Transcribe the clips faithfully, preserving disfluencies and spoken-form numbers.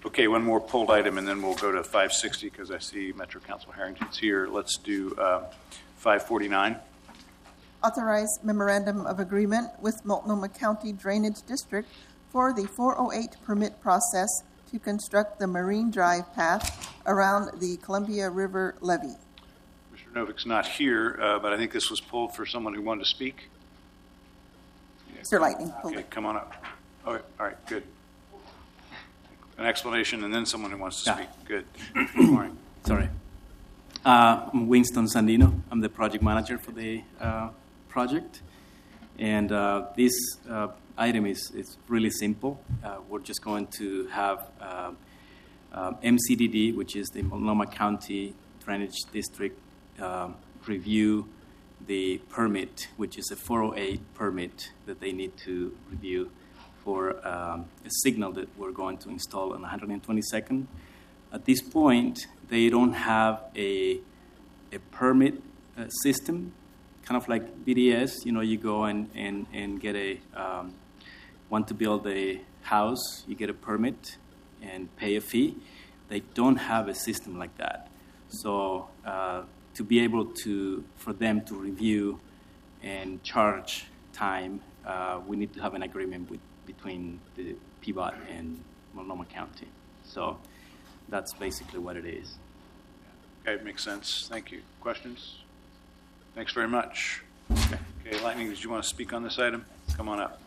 Okay, one more pulled item, and then we'll go to five sixty because I see Metro Council Harrington's here. Let's do uh, five forty-nine. Authorize memorandum of agreement with Multnomah County Drainage District for the four oh eight permit process to construct the Marine Drive path around the Columbia River levee. Mister Novik's not here, uh, but I think this was pulled for someone who wanted to speak. Yeah, Mister Lightning, pull okay, it. come on up. Oh, all right, good. An explanation and then someone who wants to Yeah. speak. Good. Good morning. Sorry. Uh, I'm Winston Sandino. I'm the project manager for the uh, project. And uh, this uh, item is, is really simple. Uh, we're just going to have uh, uh, M C D D, which is the Multnomah County Drainage District, um, review the permit, which is a four oh eight permit that they need to review for um, a signal that we're going to install on one hundred twenty-second. At this point, they don't have a, a permit uh, system, kind of like B D S. You know, you go and, and, and get a, um, want to build a house, you get a permit and pay a fee. They don't have a system like that. So uh, to be able to, for them to review and charge time, uh, we need to have an agreement with between the P B O T and Multnomah County. So that's basically what it is. Okay, it makes sense. Thank you. Questions? Thanks very much. Okay, okay, Lightning, did you want to speak on this item? Come on up.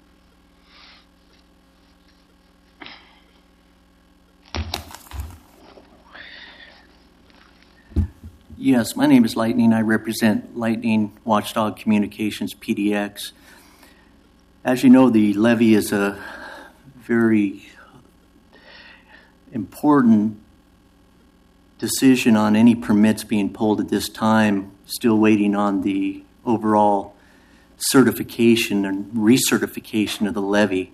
Yes, my name is Lightning. I represent Lightning Watchdog Communications, P D X. As you know, the levee is a very important decision on any permits being pulled at this time, still waiting on the overall certification and recertification of the levee.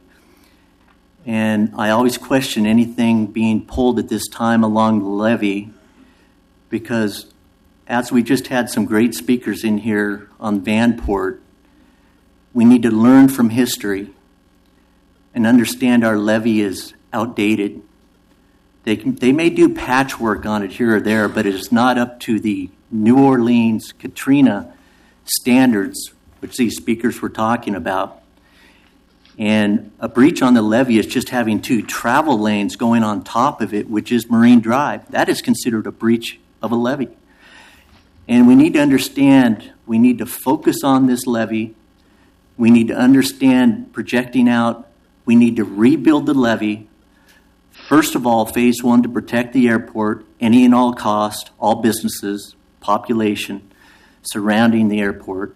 And I always question anything being pulled at this time along the levee because as we just had some great speakers in here on Vanport, we need to learn from history and understand our levee is outdated. They can, they may do patchwork on it here or there, but it is not up to the New Orleans Katrina standards, which these speakers were talking about. And a breach on the levee is just having two travel lanes going on top of it, which is Marine Drive. That is considered a breach of a levee. And we need to understand, we need to focus on this levee. We need to understand projecting out. We need to rebuild the levee. First of all, phase one, to protect the airport, any and all cost, all businesses, population surrounding the airport.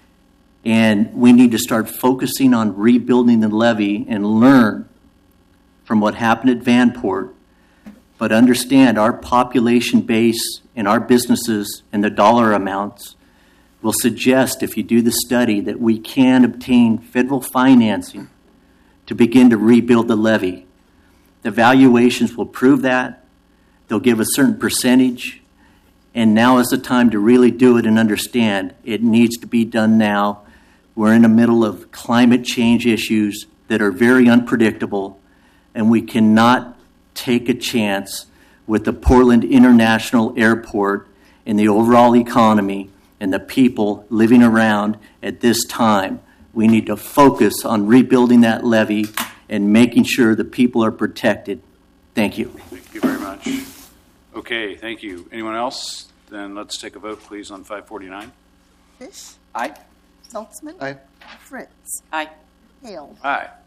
And we need to start focusing on rebuilding the levee and learn from what happened at Vanport, but understand our population base and our businesses and the dollar amounts will suggest, if you do the study, that we can obtain federal financing to begin to rebuild the levee. The valuations will prove that. They'll give a certain percentage. And now is the time to really do it and understand it needs to be done now. We're in the middle of climate change issues that are very unpredictable, and we cannot take a chance with the Portland International Airport and the overall economy and the people living around at this time. We need to focus on rebuilding that levee and making sure the people are protected. Thank you. Thank you very much. Okay, thank you. Anyone else? Then let's take a vote, please, on five forty-nine. Fish, Aye. Saltzman, Aye. Fritz, Aye. Hale. Aye.